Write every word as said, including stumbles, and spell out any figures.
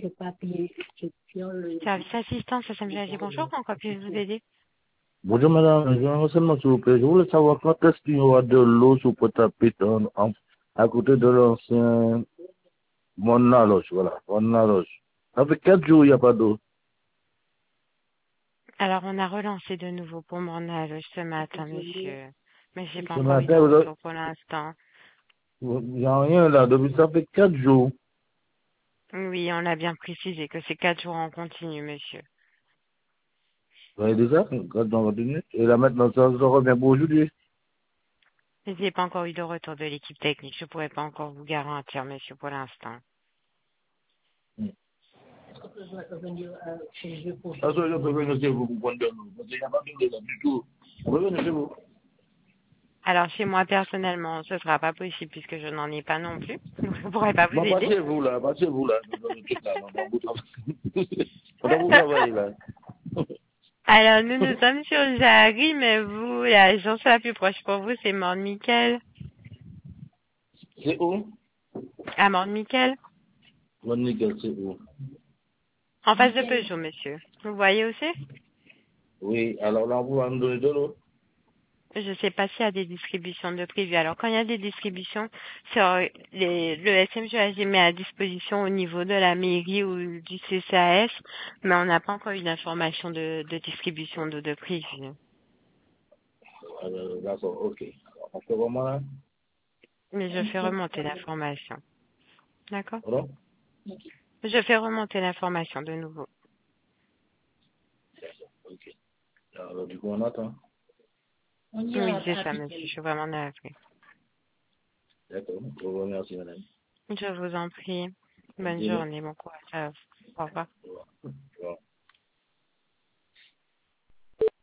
Service assistance, S M G A G, bonjour, en quoi puis-je vous aider? Bonjour madame, j'ai un renseignement s'il vous plaît. Je voulais savoir quand est-ce qu'il y aura de l'eau sur Pointe-à-Pitre en, en- à côté de l'ancien Mont-Naloche, voilà, Mont-Naloche. Ça fait quatre jours il n'y a pas d'eau. Alors, on a relancé de nouveau pour Mornal ce matin, monsieur. Mais j'ai pas Ce encore eu de matin, vous avez- retour pour l'instant. il n'y a rien là, depuis ça fait quatre jours. Oui, on a bien précisé que c'est quatre jours en continu, monsieur. Vous avez déjà, quand on va donner. Et là maintenant, ça, ça revient pour aujourd'hui. Mais j'ai pas encore eu de retour de l'équipe technique. Je pourrais pas encore vous garantir, monsieur, pour l'instant. Ah, ça, je peux venir chez vous pour prendre de l'eau. Parce qu'il n'y a pas d'eau là du tout. On peut venir chez vous. Alors, chez moi, personnellement, ce sera pas possible puisque je n'en ai pas non plus. Donc, je pourrais pas vous Non, pas aider. chez vous là, pas chez vous là. Dans le truc, là, dans vous travaillez. Dans vous travaillez là. Alors, nous, nous sommes sur Jarry, mais vous, l'agence la plus proche pour vous, c'est Morne-Miquel. C'est où? À Morne-Miquel? Mon nickel, c'est où? En face de Peugeot, monsieur. Vous voyez aussi? Oui, alors là, vous allez me donner de l'eau. Je ne sais pas s'il y a des distributions de prévues. Alors, quand il y a des distributions, sur les, le S M G A G met à disposition au niveau de la mairie ou du C C A S, mais on n'a pas encore eu d'information de, de distribution d'eau de prévue. Euh, D'accord, ok. On fait vraiment là? Mais je fais remonter l'information. D'accord? Pardon? Je fais remonter l'information de nouveau. Ok. Alors, du coup, on attend. Oui, c'est ça, monsieur. Je suis vraiment navrée. D'accord. Je vous remercie, madame. Je vous en prie. Bonne Bonne journée. journée, bon courage à vous. Au revoir. Au revoir.